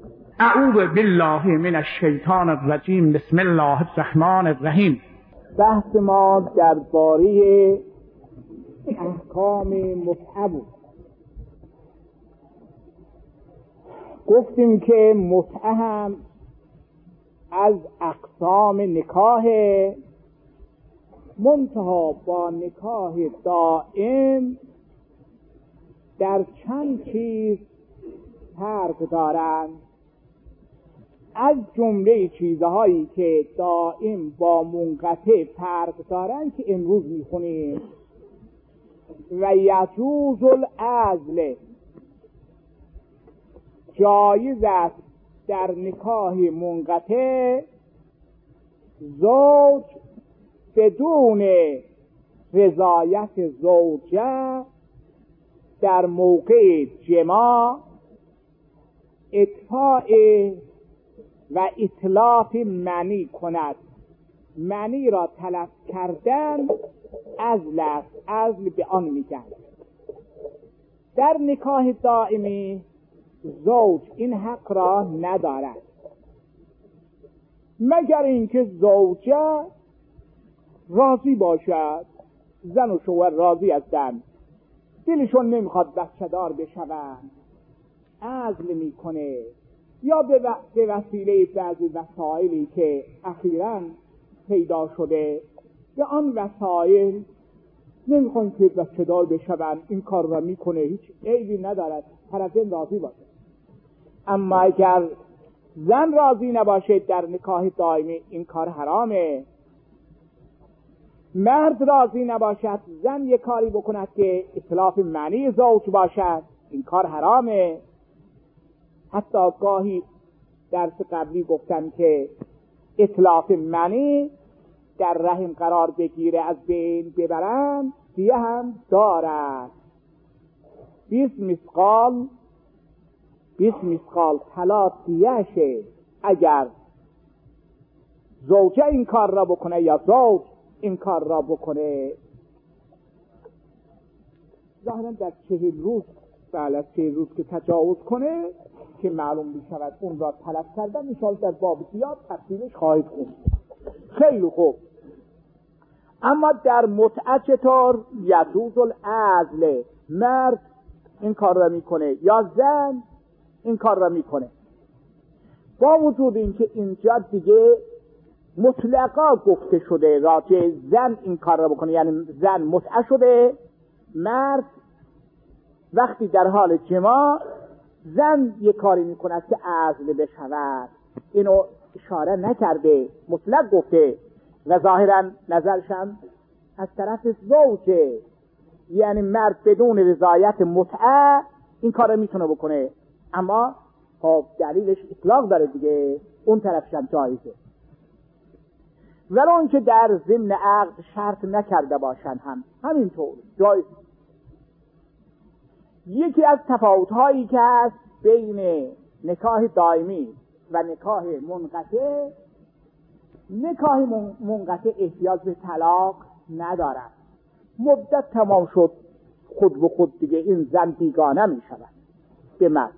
اعوذ بالله من الشیطان الرجیم. بسم الله الرحمن الرحیم. بحث ما درباره احکام متعه بود. گفتیم که متعه هم از اقسام نکاح، منتها با نکاح دائم در چند چیز فرق دارند. از جمله چیزهایی که دائم با منقطع فرق دارند که امروز میخونیم: و یجوز العزل، جایز است در نکاح منقطع زوج بدون رضایت زوجه در موقع جماع اطفاء و اتلاف منی کند. منی را تلف کردن عزل است. عزل به آن میگن. در نکاح دائمی زوج این حق را ندارد مگر اینکه زوجه راضی باشد. زن و شوهر راضی هستند، دلشون نمیخواد بچه دار بشوند، عزل میکنه، یا به وسیله بعضی وسایلی که اخیراً پیدا شده به آن وسایل نمیخوان که بچه دار بشوند، این کار را میکنه، هیچ عیبی ندارد، طرفین راضی باشه. اما اگر زن راضی نباشه در نکاح دائمی این کار حرامه. مرد راضی نباشد زن یک کاری بکند که اتلاف معنی زوج باشد، این کار حرامه. حتی گاهی درس قبلی گفتم که اتلاف معنی در رحم قرار بگیره، از بین ببرن، دیه هم دارد. 20 مثقال طلا دیهشه اگر زوجه این کار را بکنه یا زوج این کار را بکنه. ظاهرا در 40 روز، بعد از 40 روز که تجاوز کنه که معلوم میشود اون را طلب کردن، انشاءالله در باب زیاد تفصیلش خواهید خوند. خیلی خوب. اما در متعه چطور؟ یجوز العزل، مرد این کار را میکنه یا زن این کار را میکنه. با وجود اینکه اینجا دیگه مطلقا گفته شده راجع زن این کار را بکنه، یعنی زن متعه شده، مرد وقتی در حال جماع زن یک کاری میکند که عزل بشود، اینو اشاره نکرده، مطلق گفته و ظاهرا نظرشم از طرف زوجه، یعنی مرد بدون رضایت متعه این کار رو میتونه بکنه. اما خب دلیلش اطلاق داره دیگه، اون طرفشم جایزه. ولو که در ضمن عقد شرط نکرده باشن هم همینطور جایز. یکی از تفاوت‌هایی که هست بین نکاح دائمی و نکاح منقطع، نکاح منقطع احتیاج به طلاق ندارد. مدت تمام شد خود به خود دیگه این زن بیگانه می شود به مرد،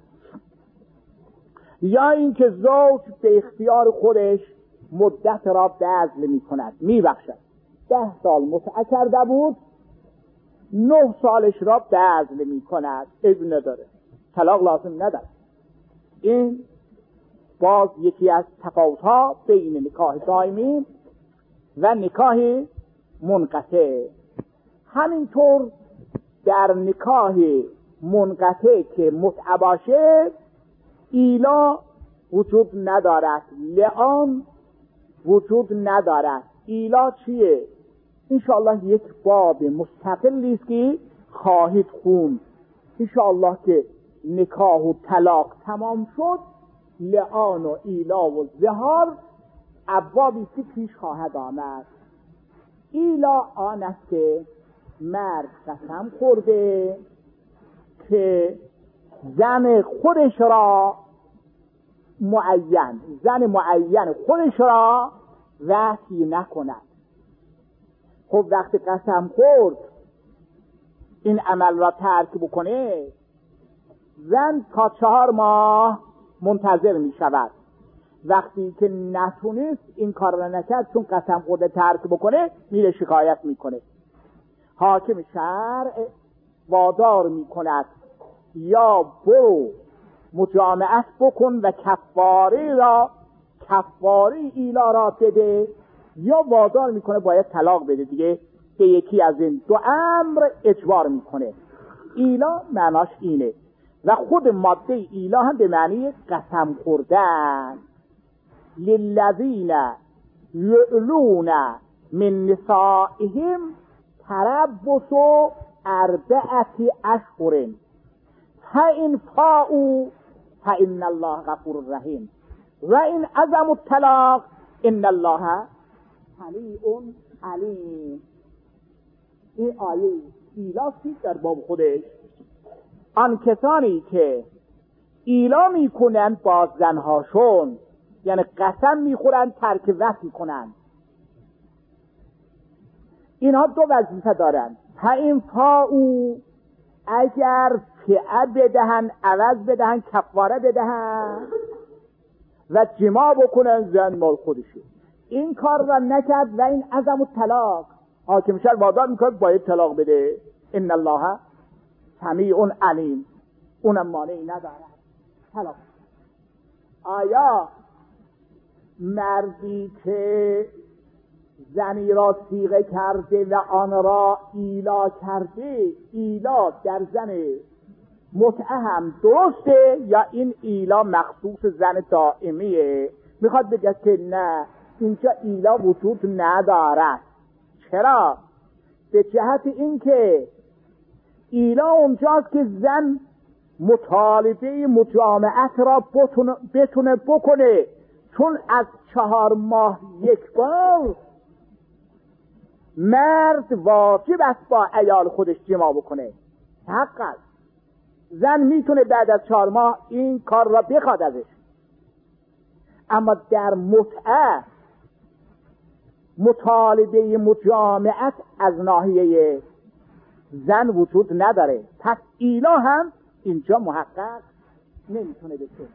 یا اینکه زوج به اختیار خودش مدت را عزل می کند، می بخشد. 10 سال متعه کرده بود، 9 سالش را عزل می کند، عیب نداره، طلاق لازم نداره. این باز یکی از تفاوت‌ها بین نکاح دائمی و نکاح منقطع. همینطور در نکاح منقطع که متعه باشه ایلا وجود ندارد، لعان وجود ندارد. ایلا چیه؟ انشاءالله یک باب مستقلی است که خواهید خوند. انشاءالله که نکاح و طلاق تمام شد، لعان و ایلا و ظهار ابوابی که پیش خواهد آمد. ایلا آن است که مرد قسم خورده که زن خودش را زن معین خودش را وصی نکند. خب وقتی قسم خورد این عمل را ترک بکنه، زن تا 4 ماه منتظر می شود. وقتی که نتونست این کار را نکرد، چون قسم خورده ترک بکنه، میره شکایت میکنه. حاکم شرع وادار میکند یا برو مجامعت بکن و کفاره ایلا را بده، یا وادار میکنه باید طلاق بده دیگه. به یکی از این دو امر اجبار میکنه. ایلا معناش اینه و خود ماده ایلا هم به معنی قسم خوردن. للذین یعلون من نسائهم تربص 4 اشهر فإن فاءوا فإن الله غفور رحیم و این عزموا الطلاق ان الله سمیع علیم. این آیه ایلاسی در باب خودش. آن کسانی که ایلا میکنند با زنهاشون، یعنی قسم میخورند ترک وطن میکنند، اینها دو وظیفه دارند. فإن فاءوا، اگر فعه بدهن، عوض بدهن، کفاره بدهن و جماع بکنن، زن مال خودشه. این کار را نکرد و این عزم الطلاق، حاکم شرع وادار میکنه باید طلاق بده. ان الله سمیع علیم، اونم مانعی ندارد طلاق. آیا مردی که زنی را صیغه کرده و آن را ایلا کرده، ایلا در زن متعه هم درسته یا این ایلا مخصوص زن دائمیه؟ میخواد بگه که نه، اینجا ایلا وجود ندارد. چرا؟ به جهت اینکه ایلا اونجاست که زن مطالبه مجامعت را بتونه بکنه، چون از 4 ماه یک بار مرد واجب است با عیال خودش جماع بکنه. حق است. زن میتونه بعد از 4 ماه این کار را بخواد ازش، اما در متعه مطالبه مجامعت از ناحیه زن وجود نداره. پس ایلا هم اینجا محقق نمیتونه بشه.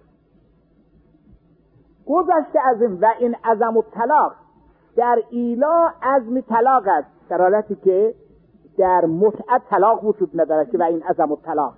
گذشته از این و این عزم الطلاق، در ایلا عزم طلاق است، در حالتی که در متعه طلاق وجود نداره که و این عزم الطلاق.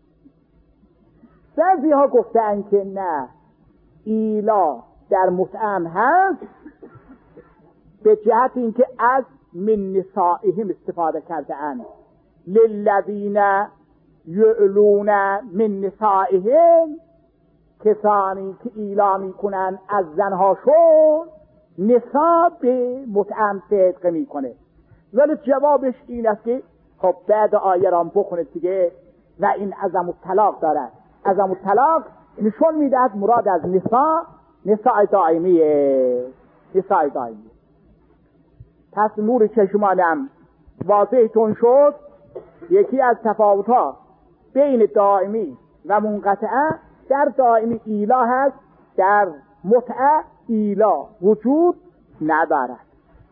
بعضی ها گفتن که نه، ایلا در متعه هست، به جهت اینکه از من نسائهم استفاده کرده اند. للذین یعلون من نسائهم، کسانی که ایلا میکنن از زنهاشون، نساء به متعم صدق میکنه. ولی جوابش این است که خب بعد آیه را بخونید دیگه. و این عزم الطلاق دارد. عزم الطلاق نشون میدهد مراد از نساء دائمیه. نساء دائمیه. پس نور چشمانم واضحتون شد. یکی از تفاوت‌ها بین دائمی و منقطعه، در دائمی ایلا هست، در متعه ایلا وجود ندارد.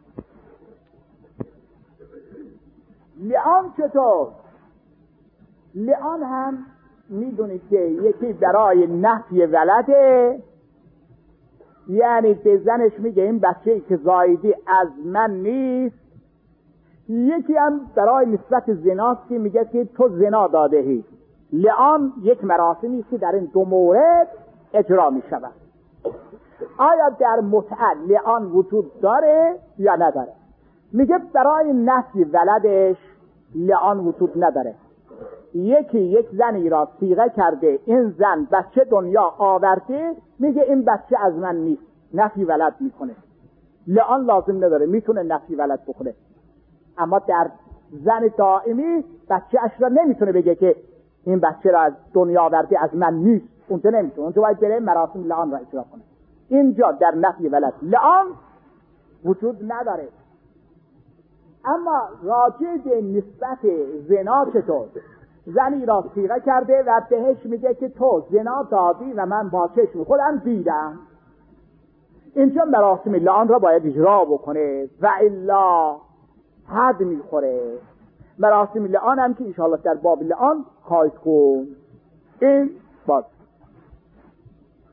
لعان چطور؟ لعان هم میدونید که یکی برای نفی ولده، یعنی به زنش میگه این بچه‌ای که زایدی از من نیست. یکی هم برای نسبت زناست که میگه که تو زنا دادهی. لعان یک مراسمی که در این دو مورد اجرا میشود. آیا در متعه لعان وجود داره یا نداره؟ میگه برای نفی ولدش لعان وجود نداره. یکی یک زنی را صیغه کرده، این زن بچه دنیا آورده، میگه این بچه از من نیست، نفی ولد میکنه. لعان لازم نداره، میتونه نفی ولد بکنه. اما در زن دائمی بچه اش را نمیتونه بگه که این بچه را از دنیا آورده از من نیست. اونجا نمیتونه، اونجا باید بره مراسم لعان را اجرا کنه. اینجا در نفی ولد لعان وجود نداره. اما راجع به نسبت زنا چطور؟ زنی را صیغه کرده و بهش میگه که تو زنا دادی و من با چشم خودم دیدم. اینجا مراسم لعان را باید اجرا بکنه و الا حد میخوره. مراسم لعان هم که انشاءالله در باب لعان خواهید خوند. این باز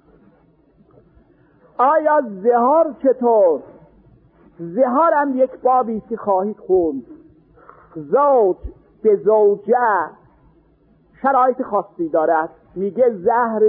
آیا زهار چطور؟ زهار هم یک بابی که خواهید خوند. زوج به زوجه شرایط خاصی دارد. میگه زهر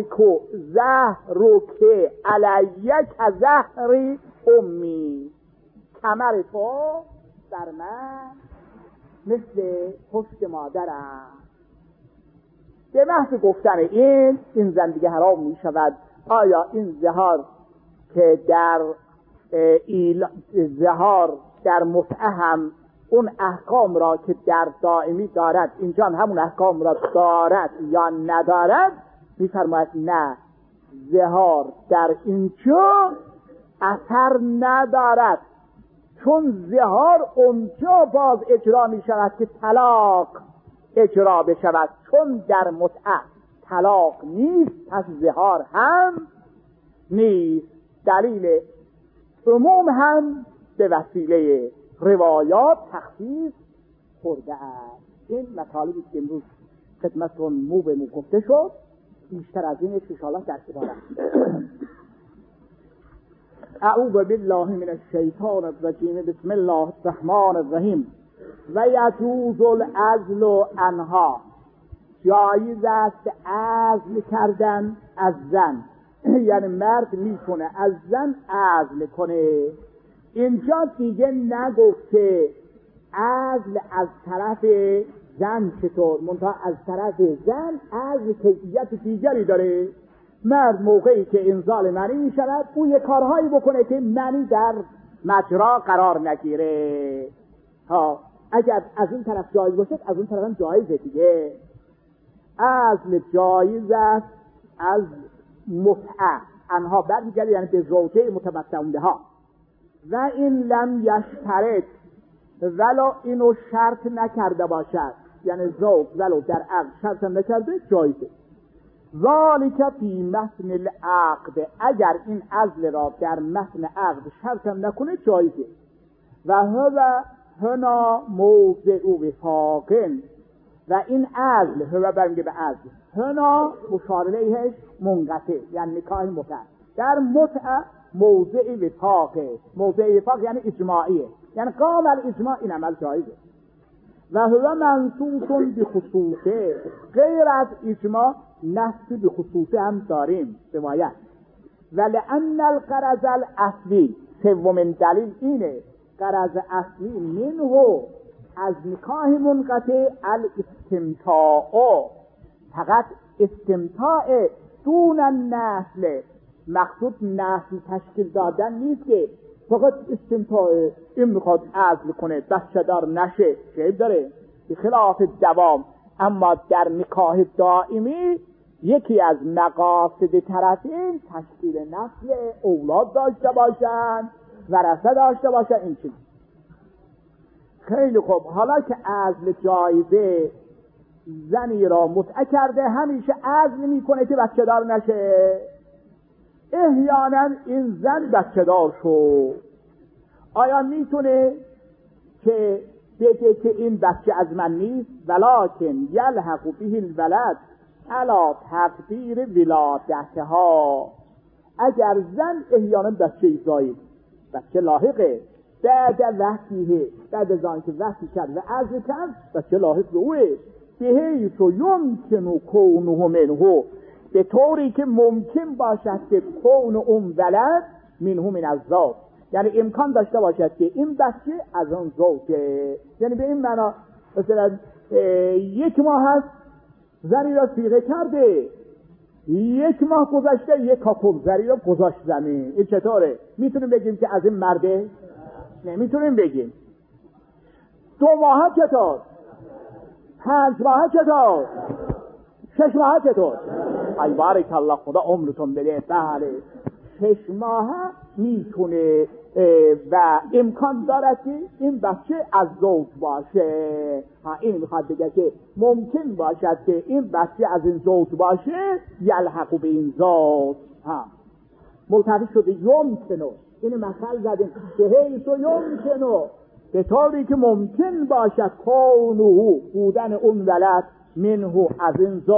که علیه که زهر امی، کمر تو بر من مثل پشت مادرم. به محض گفتن این زن دیگه حرام می شود. آیا این زهار که در زهار در متعه هم اون احکام را که در دائمی دارد اینجا همون احکام را دارد یا ندارد؟ میفرماید نه، زهار در اینجا اثر ندارد، چون زهار اونجا باز اجرا می شود که طلاق اجرا بشود. چون در متعه طلاق نیست پس زهار هم نیست. دلیل عموم هم به وسیله روایات تخصیص خورده است. این مطالبی که امروز خدمتتون مو به مو گفته شد، بیشتر از این انشاءالله در عبارت. اعوذ بالله من الشیطان الرجیم. بسم الله الرحمن الرحیم. و یجوز العزل عنها، جایز است عزل کردن از زن، یعنی مرد میتونه از زن عزل کنه. اینجا دیگه نگفت که عزل از طرف زن چطور، منتها از طرف زن عزل کیفیت دیگری داره. مرد موقعی که انزال منی میشود او یه کارهایی بکنه که منی در مجرا قرار نگیره. اگر از این طرف جایز باشه از اون طرف هم جایزه دیگه. عزل جایز است از متعه انها برمیگرده، یعنی به زوجه متمتعون ها. و این لم یشترط، ولو اینو شرط نکرده باشد، یعنی زوج ولو در عقد شرط نکرده جایزه. ذالک فی متن العقد، اگر این عزل را در متن عقد شرط نکنه جایزه. و هو هنا موضع وفاق، و این عزل هو برمیگه به عزل، هنا مشار الیهش منقطع، یعنی نکاح متعه. در متعه موضع وفاق، موضع وفاق یعنی اجماعیه، یعنی قام الاجماع این عمل جایزه. و هو منصوص بخصوصه، غیر از اجماع نص بخصوصه هم داریم روایت. ولأن الغرض الاصلی، سومین دلیل اینه، غرض اصلی منه از نکاح منقطع الاستمتاع، فقط استمتاع دون النسل. مقصود نسل تشکیل دادن نیست که فقط استمتاع، این میخواد عزل کنه بچه دار نشه، شیب داره به خلاف دوام. اما در نکاح دائمی یکی از مقاصد طرفین تشکیل نسل، اولاد داشته باشن، ورثه داشته باشن. این چیز خیلی خوب. حالا که عزل جایزه، زنی را متعه کرده همیشه عزل میکنه که بچه دار نشه. احیانا این زن بچه دار شد، آیا میتونه که بگه که این بچه از من نیست؟ ولکن یلحق به الولد علی تقدیر ولادتها. اگر زن احیانا بچه زایید، بچه لاحقه، بعد وقتیه، بعد از آن که وقتی کرد و عزل کرد بچه لاحق به اوه، بحیث یمکن کونه منه، به طوری که ممکن باشد که کون اون ولد منه من الزوج، یعنی امکان داشته باشد که این بچه از اون زوجه. یعنی به این معنا مثلا 1 ماه هست زنی را صیغه کرده، 1 ماه گذشته یک کاکل زنی را گذاشت زمین، این چطوره؟ میتونیم بگیم که از این مرده؟ نمیتونیم بگیم. 2 ماه چطور؟ 5 ماه چطور؟ 6 ماه چطور؟ ای بارک الله، خدا عمرتون بده. بله 6 ماه میتونه و امکان دارد که این بچه از زوج باشه. این میخواد بگه که ممکن باشد که این بچه از این زوج باشه، یلحق به این زوج. ملتفی شده یمکنو، این مثل زدیم که حیث یمکنو، به طوری که ممکن باشد کونه بودن اون ولد منه از این زوج.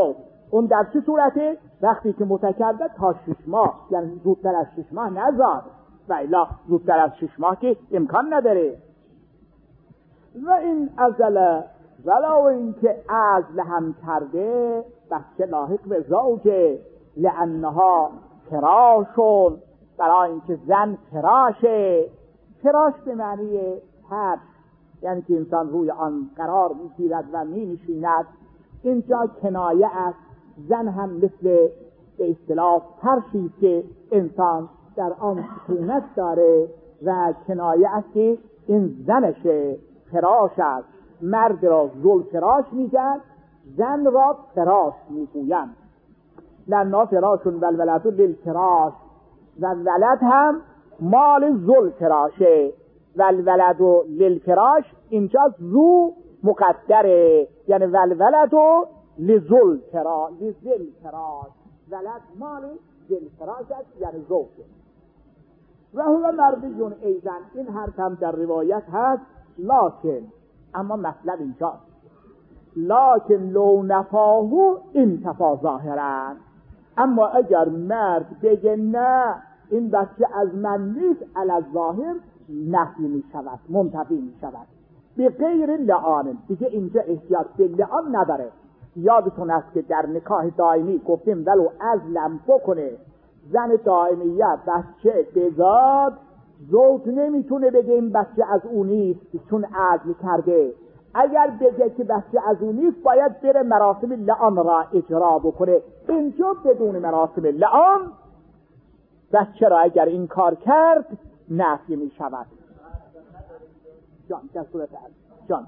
اون در چه صورته؟ وقتی که متکرده تا 6 ماه، یعنی زودتر از 6 ماه نذار، و الا زودتر از 6 ماه که امکان نداره. و این ازل ولو این که عزل هم کرده بچه لاحق به زوجه، لانها فراشون، برای اینکه زن فراشه. فراش به معنی فرش، یعنی که انسان روی آن قرار میگیرد و مینشیند. اینجا کنایه است. زن هم مثل به اصطلاح فرشی است که انسان در آن سکونت داره و کنایه است که این زنشه، فراش است. مرد را ذوالفراش میگن، زن را فراش میگویند. لنا فراشون و الولد للفراش، و ولد هم مال ذوالفراشه. و الولد للفراش اینجا ذو مقدره، یعنی و الولد لذوالفراش، ولد مال ذوالفراش است، یعنی زوجه. و هو مردیون ایزن، این حرف هم در روایت هست. لکن اما مطلب اینجاست، لکن لو نفاهو انتفا ظاهرا، اما اگر مرد بگه نه این بچه از من نیست، علی ظاهر نفی می شود، منتفی می شود. به غیر لعان، دیگه اینجا احتیاج به لعان نداره. یادتون است که در نکاح دائمی گفتیم ولو عزلم بکنه زن دائمیه بچه بزاد، زوج نمیتونه بگه این بچه از اون نیست چون عزل کرده. اگر بگه که بچه از اون نیست باید بره مراسم لعان را اجرا بکنه. اینجا بدون مراسم لعان بچه را اگر این کار کرد نفی می شود. جان در صورت جان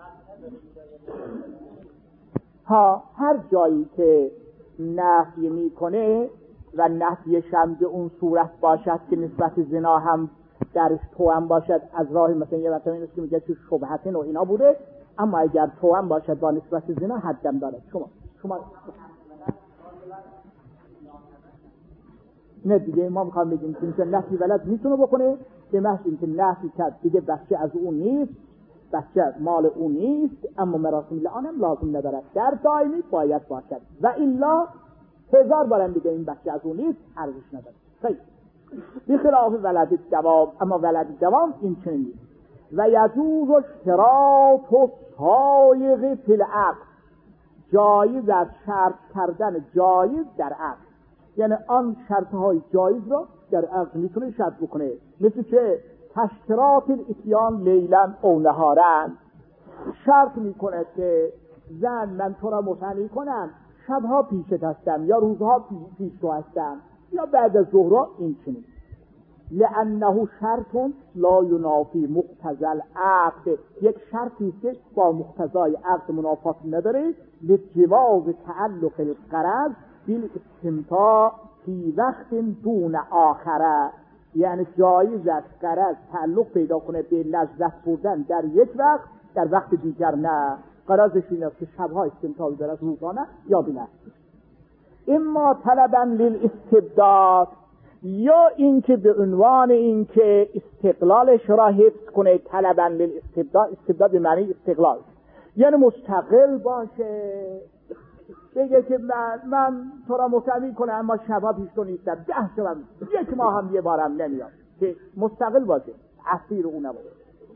ها هر جایی که نفی می کنه و نفی شمد اون صورت باشد که نسبت زنا هم درش توأم باشد، از راه مثلا یه وقت این است که میگه چه شبهتن و اینا بوده، اما اگر توأم باشد با نسبت زنا حدم داره. شما نه دیگه ما میخوام بگیم که نفی ولد میتونه بکنه به محض اینکه نفی کرد دیگه بچه از اون نیست، بچه مال اون نیست، اما مراسم لعان هم لازم نداره، در دائمی باید باشد. و الا 1000 بارم دیگه این بچه از اون نیست ارزش نداره. خیلی بخلاف ولد دوام، اما ولد دوام این چنین نیست. و یجوز اشتراط و سایغ فی العقد، جایز از شرط کردن جایز در عقد، یعنی آن شرطهای جایز را در عقد میتونه شرط بکنه، مثل که تشتراط الاتیان لیلا او نهارا، شرط میکنه که زن من تو را مطلع کنم شبها پیشت هستم یا روزها پیش تو هستم یا بعد از ظهر. این چنین لانه شرط لا ینافی مقتضی العقد، یک شرطی است که با مقتضای عقد منافات نداره. لجواز تعلق الغرض بالاستمتاع فی وقت دون آخره، یعنی جایز است غرض تعلق پیدا کنه به لذت بردن در یک وقت، در وقت دیگر نه. غرضش این است که شبها استمتاع دارد روزانه یا بینه. اما طلبا للاستبداد، یا اینکه به عنوان اینکه استقلالش را حفظ کنه. طلبا للاستبداد، استبداد به معنی استقلال، یعنی مستقل باشه، بگه که من تو را مطلع کنم اما شبا پیش تو نیستم، 10 شبم 1 ماه هم یه بارم نمیاد، که مستقل باشه، اسیر او نباشه.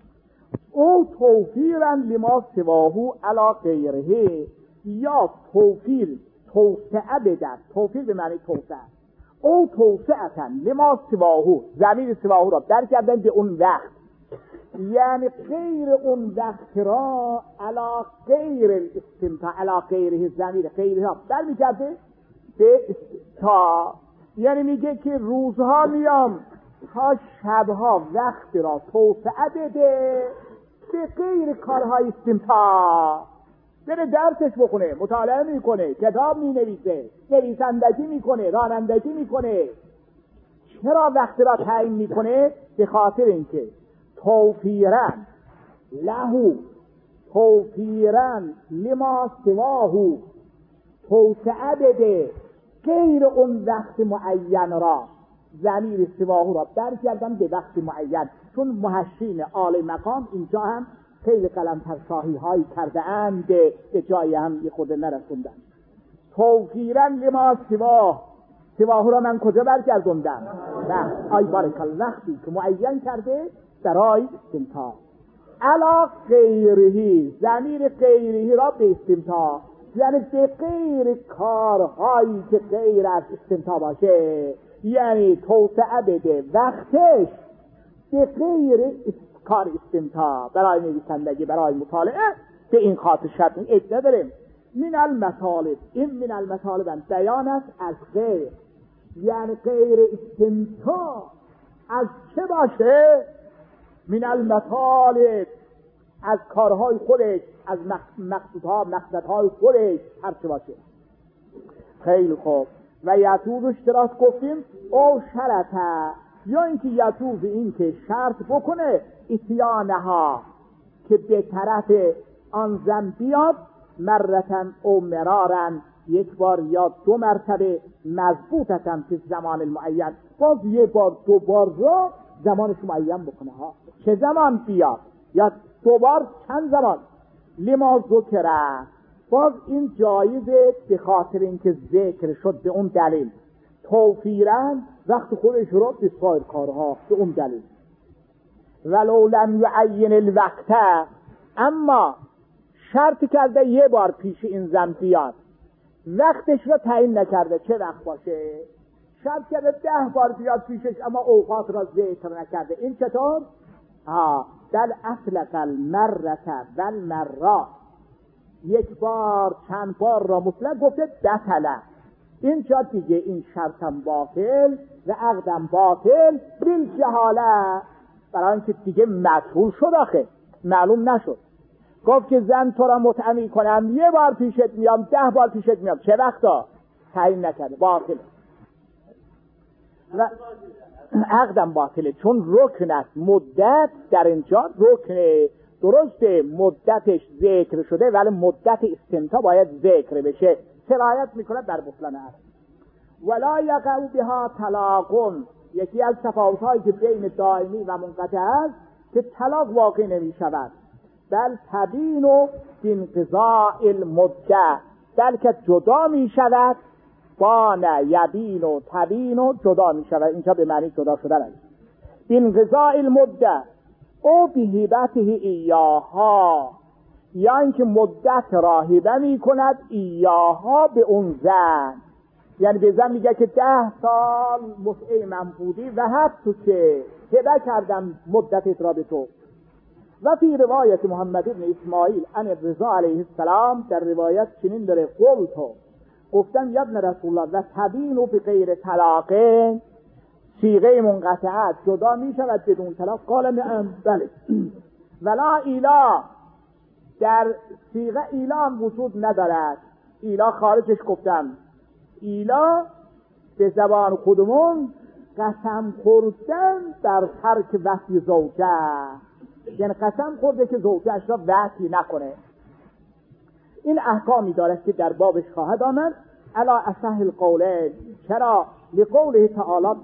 او توفیرا لما سواهو علی غیره، یا توفیر توسعه بدن، توفیر به معنی توسعه. او توسعه لما سواهو، ضمیر سواهو را در کردن به اون وقت، یعنی غیر اون وقت را علا غیر الاستمتاع، علا غیره، ضمیر غیره ها در میکرده به تا، یعنی میگه که روزها میام تا شبها وقت را توسعه بده به غیر کارهای استمتاع، بره درسش بخونه، مطالعه میکنه، کتاب مینویسه، نویسندگی میکنه، رانندگی میکنه. چرا وقت را تعیین میکنه؟ به خاطر اینکه توفیرن لهو، توفیرن لما سواهو، توسعه بده غیر اون وقت معین را. ضمیر سواهو را در کردن به وقت معین، چون محشین آل مقام اینجا هم خیلی قلم ترشاحی هایی کرده اند، به جای هم یه خود نرسوندن. توفیرا لما سواه را من کجا برگردوندم؟ آی بارک الله، وقتی که معین کرده برای استمتاع. علا غیرهی، ضمیر غیرهی را به استمتاع، یعنی به غیر کارهایی که غیر از استمتاع باشه، یعنی توسعه بده وقتش به غیر کار استمتاع، برای نویسندگی، برای مطالعه. به این خاطر شرط ادعا داریم. من المطالب، این من المطالب بیان است از غیر، یعنی غیر استمتاع از چه باشه؟ من المطالب، از کارهای خودش، از مقصدهای خودش، هر چه باشه. خیلی خوب. و یطوب اشتراط گفتیم او شرطه، یا اینکه یطوب این که شرط بکنه اتیانها، که به طرف آن زن بیاد، مرتن او مرارن، یک بار یا دو مرتبه، مضبوطتن که زمان المعین، باز یه بار دو بار را زمانش معین بکنه ها. چه زمان بیاد یا دو بار چند زمان؟ لما ذکره، باز این جایزه به خاطر اینکه ذکر شد به اون دلیل. توفیرن وقت خودش رو به سایر کارها به اون دلیل. ولو لم یعین الوقت، اما شرط کرده یه بار پیش این زن بیاد، وقتش رو تعیین نکرده چه وقت باشه. شرط کرده 10 بار بیاد پیشش، اما اوقات را ذکر نکرده. این چطور؟ بل اطلق المرة والمرات، یک بار چند بار را مطلق گفته بطله. اینجا دیگه این شرطم باطل و عقدم باطل بالجهاله، برای اینکه دیگه مجهول شد، آخه معلوم نشد. گفت که زن تو را مطعمی کنم، یه بار پیشت میام، 10 بار پیشت میام، چه وقتا؟ تعیین نکرده، باطل. و عقدم باطله، چون رکن است. مدت در اینجا رکنه، درسته مدتش ذکر شده، ولی مدت استمتاع باید ذکر بشه، سرایت میکنه بر بطلان عقد. ولا یقع بها طلاق، یکی از تفاوت‌هایی که بین دائمی و منقطع است که طلاق واقع نمی‌شود، بل تبین بانقضاء المده، بلکه جدا می‌شود. بان یبین و تبین و جدا می‌شود، اینجا به معنی جدا شدن است. بانقضاء المده او بهبته ایاها، یا اینکه مدت را هبه می‌کند ایاها به اون زن، یعنی به زن میگه که 10 سال متعه من بودی و حتی که هبه کردم مدت را به تو. و فی روایت محمد بن اسماعیل عن رضا علیه السلام، در روایت چنین داره: قلتو، گفتم یا ابن رسول الله، و تبینو به غیر طلاقه، صیغه منقطعه جدا می شود بدون طلاق؟ قال نعم، بله. ولا ایلا، در صیغه ایلا هم وجود ندارد. ایلا خارجش گفتم، ایلا به زبان خودمون قسم خوردن در ترک وصی زوجه، یعنی قسم خورده که زوجهش را وصی نکنه. این احکامی دارد که در بابش خواهد آمد. علا اصح القولین، چرا؟ لقوله تعالی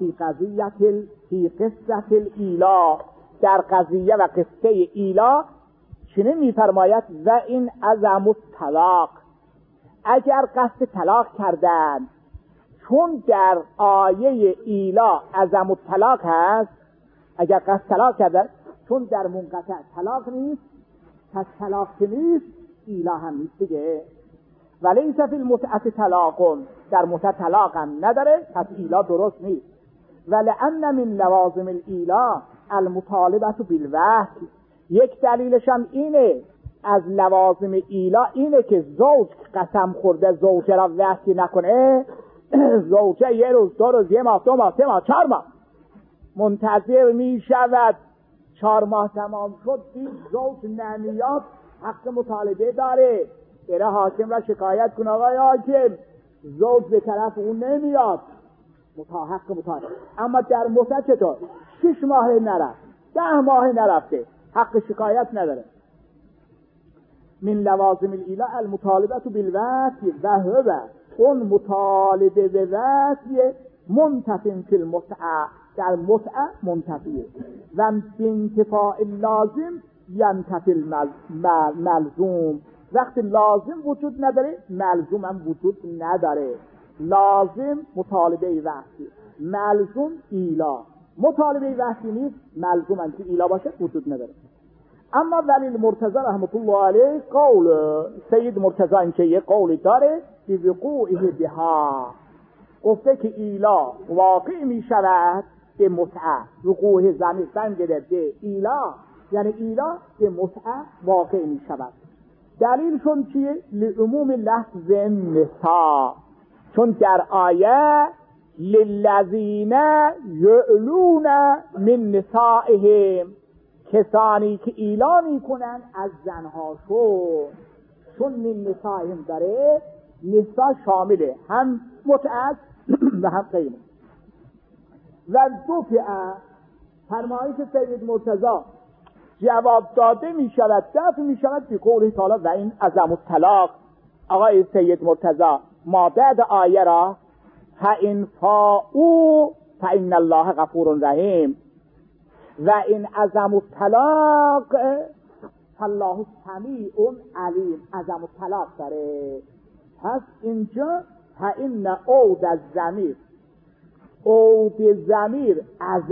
فی قصه الایلا، در قضیه و قصه ایلا چنین میفرماید: و این عزم الطلاق، اگر قصد طلاق کردن، چون در آیه ایلا عزم الطلاق هست، اگر قصد طلاق کردن، چون در منقطع طلاق نیست، پس طلاق که نیست ایلا هم نیست دیگه. ولیس فی المتعه طلاق، در متعه طلاق هم نداره، پس ایلا درست نیست. ولأن من لوازم الایلا المطالبه بالوحی، یک دلیلش هم اینه، از لوازم ایلا اینه که زوج قسم خورده زوجه را وصی نکنه، زوجه 1 روز 2 روز 1 ماه 2 ماه 3 ماه 4 ماه منتظر می شود، 4 ماه تمام شد دید زوج نمیاد، حق مطالبه داره، بره حاکم را شکایت کنه: آقای حاکم زوج به طرف اون نمیاد، حق مطالبه. اما در مدت چطور؟ 6 ماه نرفت، 10 ماه نرفته، حق شکایت نداره. من لوازم الایلا المطالبه بالوصی و هو، اون مطالبه به وصی منتفی فی المتعه، در متعه منتفیه، و بانتفاء اللازم ینتفی الملزوم، وقتی لازم وجود نداره ملزوم هم وجود نداره. لازم مطالبه وحشی، ملزوم ایلا. مطالبه وحشی نیست، ملزوم هم که ایلا باشه وجود نداره. اما ولی المرتضی رحمت الله علیه قول سید مرتضی این که یه قولی داره به وقوعه بها، گفته که ایلا واقع می شود به متعه. وقوع ضمیر برمیگرده به ایلا، یعنی ایلا به متعه واقع می شود. دلیلشون چیه؟ لعموم لفظ نساء، چون در آیه للذین یعلون من نسائهم، کسانی که ایلا میکنن از زنهاشون، چون من نسائهم داره، نساء شامله هم متعه و هم غیر. و دفعه فرمایش سید مرتضی جواب داده می شود، دفع می شود به قول تعالی و این عظم الطلاق. آقای سید مرتضی ما بعد آیه را فإن فاؤوا فإن الله غفور رحیم و این عظم الطلاق فالله سمیع علیم. عظم الطلاق داره. پس اینجا فإن عود الضمیر، عود ضمیر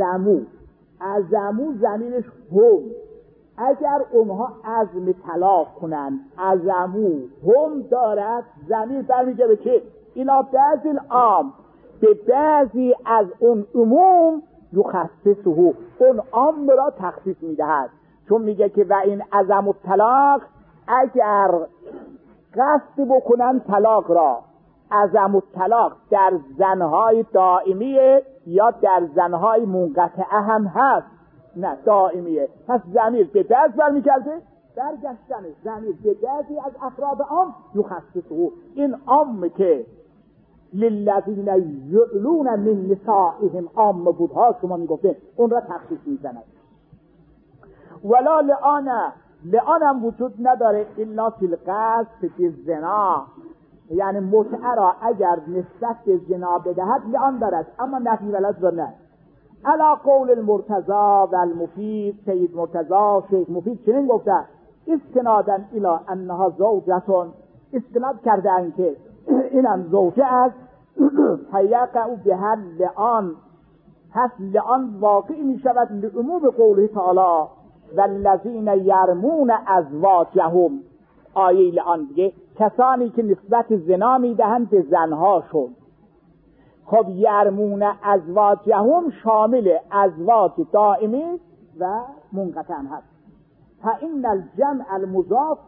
عظمو ضمیرش هم، اگر اونها عزم طلاق کنن عظمو هم دارد، ضمیر برمیگه به که اینا بعضی العام، به بعضی از اون عموم یخصصه، اون عام را تخصیص میدهد. چون میگه که و این عظم الطلاق، اگر قصد بکنن طلاق را، عظم الطلاق در زنهای دائمیه یا در زنهای منقطعه هم هست؟ نه، دائمیه. پس ضمیر به بعض برمیگرده، برگشتن ضمیر به بعضی از افراد عام یخصصه، این عام که للذین یعلون من نسائهم عام بودها شما میگفتین، اون را تخصیص میزند. ولا لعانم وجود نداره الا فی القذف بالزنا، یعنی متعه را اگر نسبت به زنا بدهد لعان دارد، اما نفی ولد را نه. علا قول المرتضی و المفید، سید مرتضی شیخ مفید چنین گفته استنادن الی انها زوجتون، استناد کردن که اینم زوجه است، فیقع بها لعان، پس لعان واقع می شود لعموم قوله تعالی والذین یرمون ازواجهم. آیه لعان دیگه کسانی که نسبت زنا می دهند به زنهاشون. خب یرمون ازواجهم شامل ازواج دائمی و منقطع هست. فإن الجمع المضاف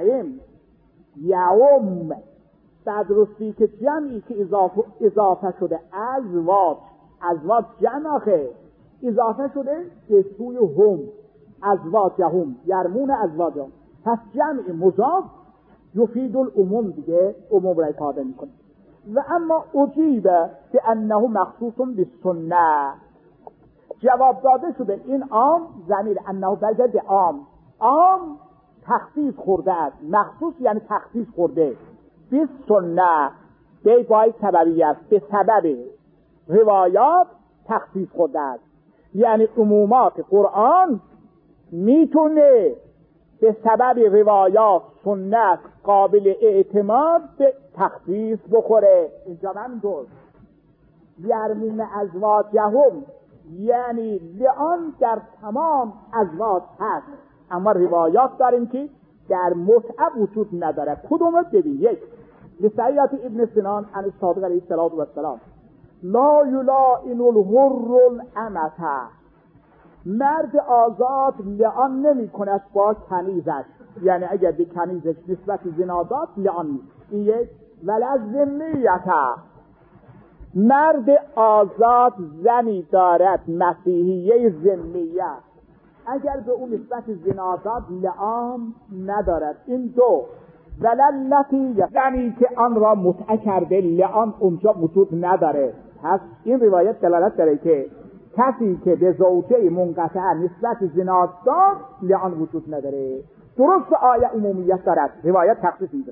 یعم، بعد رستی که جمعی که اضافه شده ازواج جمع آخه اضافه شده به سوی هم، ازواجهم یرمون ازواجهم، پس جمع مضاف یفید العموم، دیگه عموم را افاده میکنه. و اما اجیبه که انه مخصوص بالسنه، جواب داده شده این عام ضمیر انه برگرده عام تخصیص خورده است، مخصوص یعنی تخصیص خورده بالسنه، به باید سببی است، به سبب روایات تخصیص خورده است. یعنی عمومات قرآن میتونه به سبب روایات سنت قابل اعتماد به تخصیص بخوره. اینجا من دوست یرمون ازواجهم، یعنی لعان در تمام ازواج هست، اما روایات داریم که در متعه وجود نداره. کدوم ببین؟ یک لسعیت ابن سنان عن الصادق علیه السلام لا یلائن الحر الامته، مرد آزاد لعان نمی کند با کنیزش، یعنی اگر به کنیزش نسبت زنا داد لعان نیست. این یک. ولا ذمیته، مرد آزاد زنی دارد مسیحیه ذمیه، اگر به اون نسبت زنا داد لعان ندارد. این دو. ولا لطیه، زنی که آن را متعه کرده لعان اونجا وجود نداره. پس این روایت دلالت داره که کسی که به زوجه منقطعه نسبت زنا داد لعان وجود نداره. درست آیه عمومیت دارد، روایت تخصیص میده.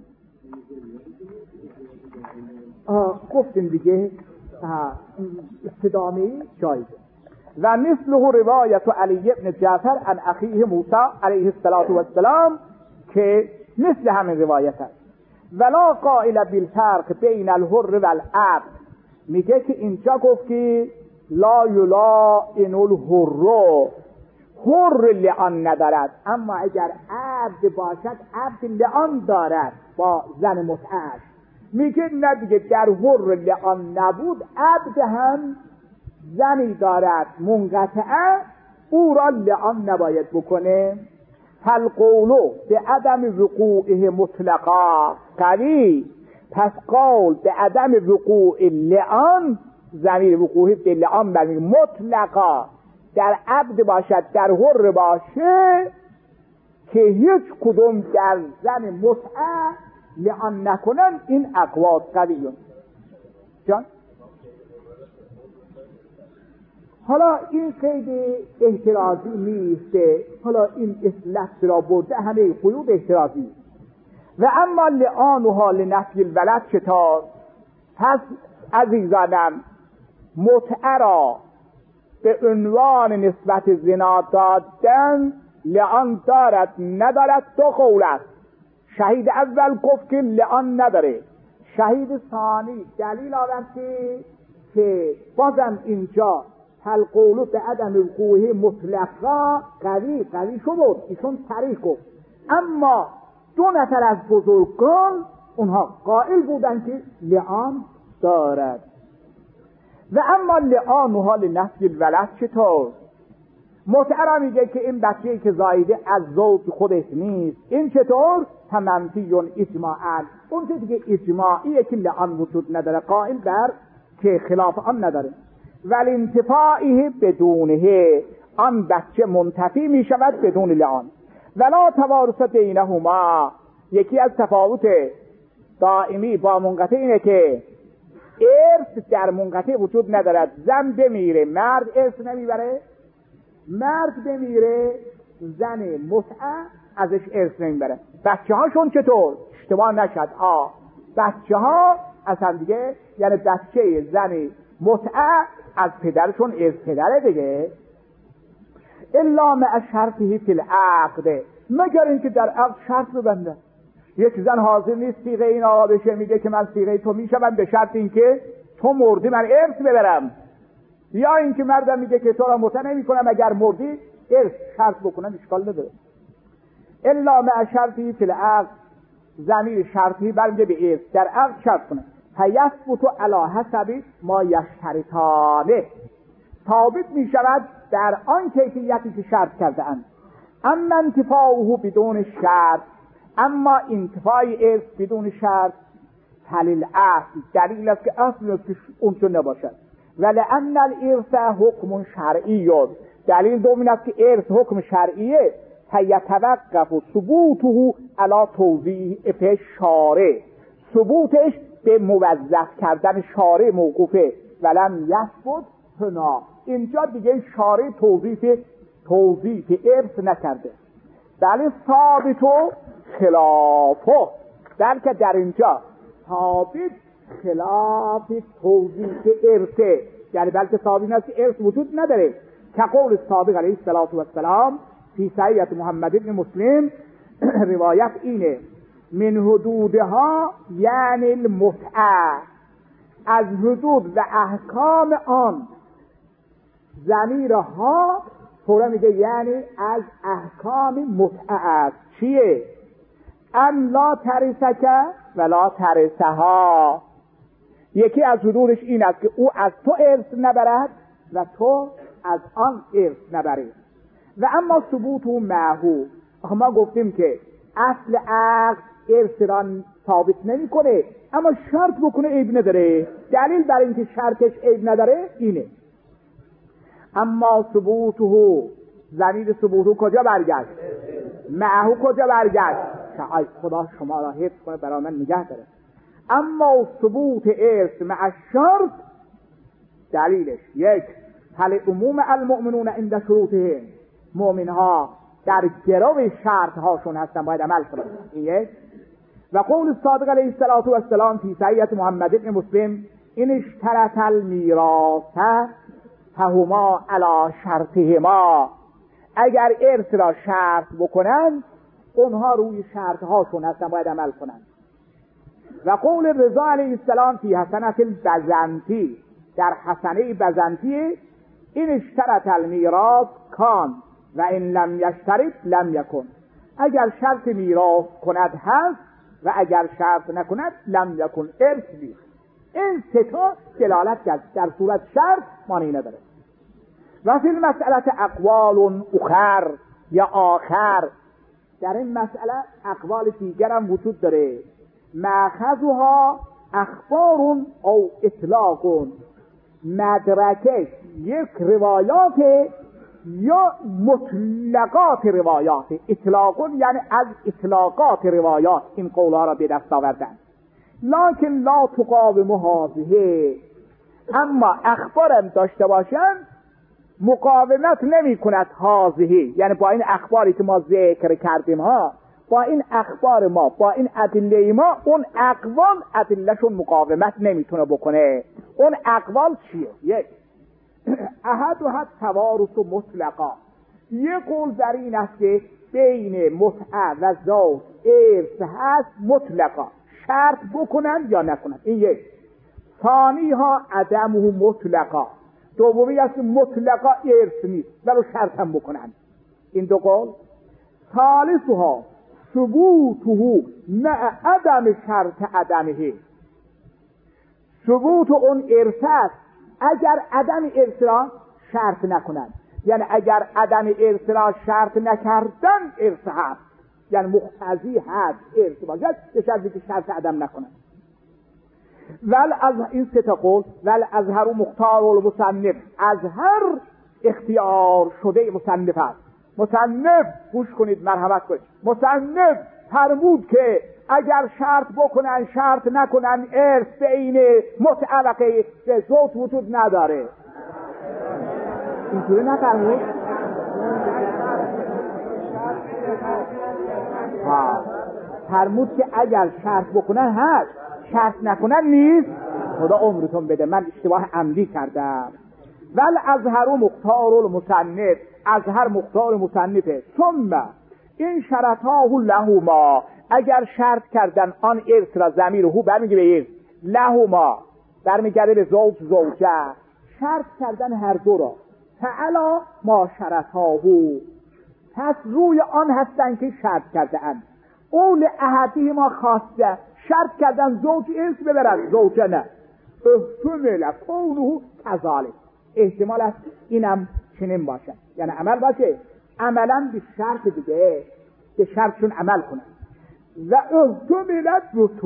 گفتیم دیگه استدامه جایزه. و مثله روایت علی ابن جعفر عن اخیه موسی علیه السلام که مثل همین روایت هست. ولا قائل بالفرق بین الحر و العبد، میگه که اینجا گفت که لا یلائن الحر، حر لعان ندارد، اما اگر عبد باشد عبد لعان دارد با زن متعهش. میگه نه دیگه، در حر لعان نبود عبد هم زنی دارد منقطعه، او را لعان نباید بکنه. فالقول به عدم وقوعه مطلقا قوی، پس قول به عدم وقوع لعان، ضمیر وقوعه به لعان برمی مطلقا، در عبد باشد در حر باشه که هیچ کدوم در زن متعه لعان نکنن، این اقوال قویون. جان حالا این قید احترازی نیسته، حالا این لفظ را برده همه قیود احترازی. و اما لعانها لنفی الولد چطور؟ پس عزیزانم متعه را به عنوان نسبت زنا دادن لعان دارد ندارد، دو قول است. شهید اول گفت که لعان نداره، شهید ثانی دلیل آورد که بازم اینجا القول به عدم وقوعه مطلقا قوی شد، ایشون صریح گفت. اما دو نفر از بزرگان اونها قائل بودن که لعان دارد. و اما لعانها لنفی الولد چطور؟ متعه را میگه که این بچه‌ای که زایده از زوج خودش نیست، این چطور؟ منفی اجماعاً، اون چه دیگه اجماعیه که لعان وجود نداره، قائل بر که خلاف آن نداره. ولی انتفاعه بدونه، آن بچه منتفی می شود بدون لعان. ولا توارث بینهما، یکی از تفاوت دائمی با منقطع اینه که ارث در منقطع وجود ندارد. زن بمیره مرد ارث نمیبره، مرد بمیره زن متعه ازش ارث نمیبره. بچه هاشون چطور؟ اشتباه نشد، بچه ها از هم دیگه، یعنی بچه زن متعه از پدرشون ارث پدره دیگه. الا مع شرطه فی العقد، مگر اینکه در عقد شرط ببنده. یک زن حاضر نیست صیغه این آقا بشه، میگه که من صیغه تو میشم به شرط اینکه تو مردی من ارث ببرم، یا اینکه مردم میگه که تو را متعه نمیکنم اگر مردی ارث شرط بکنم، اشکال نداره. الا مع شرطه فی العقد، ضمیر شرطی برمیگه به ارث، در عقد شرط کنه. فیثبت علی حسب ما یشترطانه، ثابت می شود در آن کیفیتی که شرط کرده اند. اما انتفاعه بدون شرط، اما انتفاع ارث بدون شرط فلیل اصل، دلیل است که اصل اونجا نباشد. ولأن الارث حکم شرعی، دلیل دوم است که ارث حکم شرعیه. فیتوقف ثبوته علی توضیح شارع، ثبوتش به موظف کردن شارع موقوفه. ولم یثبت هنا، اینجا دیگه شارع توضیح ارث نکرده. بله ثابت و خلافه، بلکه در اینجا ثابت خلاف توضیح ارثه، یعنی بلکه ثابت است که ارث وجود نداره. که قول سابق علیه السلام فی صحیح محمد بن مسلم، روایت اینه: من حدودها یعنی المتعه، از حدود و احکام آن. ضمیرها فورا میگه یعنی از احکام متعه است. چیه؟ ان لا ترثک ولا ترثها، یکی از حدودش این است که او از تو ارث نبرد و تو از آن ارث نبری. و اما ثبوت و معهو، ما گفتیم که اصل عقد ارث را ثابت نمی کنه، اما شرط بکنه عیب نداره. دلیل بر اینکه شرطش عیب نداره اینه. اما ثبوته، ضمیر ثبوته کجا برگشت؟ معهو کجا برگشت؟ که ای خدا شما را حفظ کنه برای من نگه داره. اما ثبوت ارث مع شرط، دلیلش یک، حل عموم المؤمنون عند شروطهم، مؤمنها در گرو شرط هاشون هستن باید عمل کنن، این یک. و قول صادق علیه السلام فی صحیح محمد بن مسلم: این اشترط المیراث فهما علی شرطهما، اگر ارث را شرط بکنن اونها روی شرطهاشون هستن، باید عمل کنن. و قول رضا علیه السلام فی حسنة البزنطی، در حسنه بزنطی، این اشترط المیراث کان و این لم یشترط لم یکن. اگر شرط میراث کند هست و اگر شرط نکند لم یکن، ارث نیست. این سه تا دلالت کرد، در صورت شرط مانعی نداره. و فی المسئله اقوال اخر یا آخر، در این مسئله اقوال دیگر هم وجود داره. مأخذها اخبار او اطلاق، مدرکش یک روایات یا مطلقات روایات. اطلاق یعنی از اطلاقات روایات این قولها را به دست آوردن. لکن لا تقاوم هذه، اما اخبارم داشته باشن مقاومت نمی کند هذه، یعنی با این اخباری که ما ذکر کردیم ها، با این اخبار ما، با این ادله ما، اون اقوال ادلهشون مقاومت نمیتونه بکنه. اون اقوال چیه؟ یک، احدها توارث مطلقا، یک قول در این است که بین متعه و زوج ارث هست مطلقا، شرط بکنن یا نکنن. این یک. ثانی ها عدمه مطلقا، دومی است که مطلقا ارث نیست ولو شرط هم بکنن. این دو قول. ثالثها ثبوته مع عدم شرط عدمه، ثبوت اون ارث است اگر عدم ارث را شرط نکنن، یعنی اگر عدم ارث را شرط نکردن ارث هست، یعنی مقتضی هست ارث باشد به شرطی که شرط عدم نکنن. از این سه تا قول اظهر مختار المصنف، اظهر اختیار شده مصنف است. مصنف گوش کنید، مرحمت کنید، مصنف فرمود که اگر شرط بکنن شرط نکنن ارث بین متعلقه به زوج وجود نداره. اینطوری نفرمود؟ فرمود که اگر شرط بکنن هست، شرط نکنن نیست. خدا عمرتون بده، من اشتباه عمدی کردم. اظهر مختار المصنف، اظهر مختار مصنفه. ثم این شرطاه لهما، اگر شرط کردن آن ارث را، ضمیر هو برمیگه به ارث، لهما برمیگرده به زوج زوجه، شرط کردن هر دو را، فعلا ما شرطاه، پس روی آن هستن که شرط کرده اند. اول احدی ما خواسته شرط کردن زوج ارث ببرد، زوجه نه. احتمال کونه کذالک، احتمال است اینم چنین باشه، یعنی عمل باشه، عملا به شرط دیگه، به شرطشون عمل کنن. و احتمالت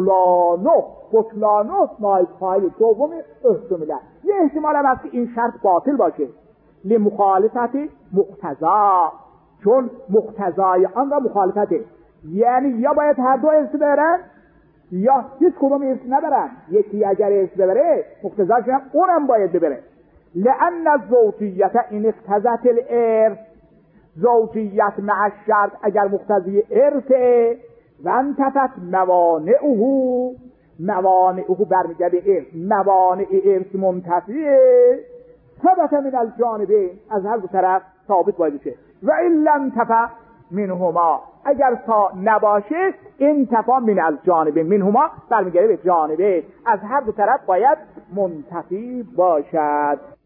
بطلانو نایب فایل دوم احتمالت، یه احتمال هم هست که این شرط باطل باشه، لمخالفت مقتضا، چون مقتضای آن را مخالفته، یعنی یا باید هر دو ارث ببرن یا هیچ کدوم ارث نبرن. یکی اگر ارث ببره مقتضاش هم اونم باید ببره. لأن الزوجیت این اقتضت الارث، زوجیت مع الشرط اگر مقتضی ارثه، و انتفت موانعه برمیگرده ارث، موانع ارث منتفیه، ثبت من الجانبین، از هر دو طرف ثابت باید بشه. و این لم تفع منهما، اگر نباشه انتفا من الجانبین، منهما برمیگرده به جانبه، از هر دو طرف باید منتفی باشد.